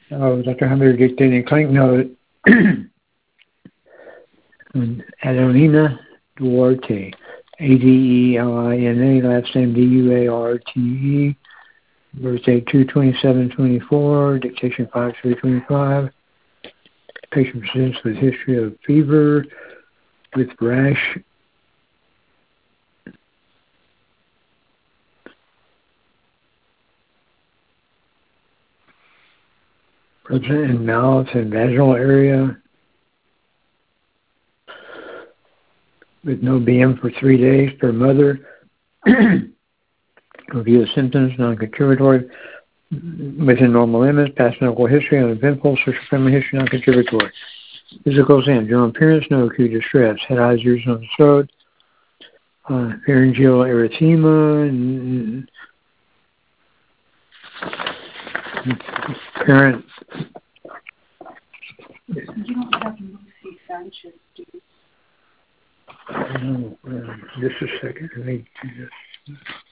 Dr. Hunter dictating clinic note. Adelina Duarte, Adelina, last name Duarte, birthday 2/27/24, dictation 5/3/25. Patient presents with history of fever with rash. Present in mouth and vaginal area with no BM for 3 days per mother. Review of symptoms, non-contributory, within normal limits, past medical history, uneventful, social family history, non-contributory. Physical exam, general appearance, no acute distress, head, eyes, ears, nose, and throat, pharyngeal erythema, parent. You don't have Lucy Sanchez, do you? Just a second, let me do this.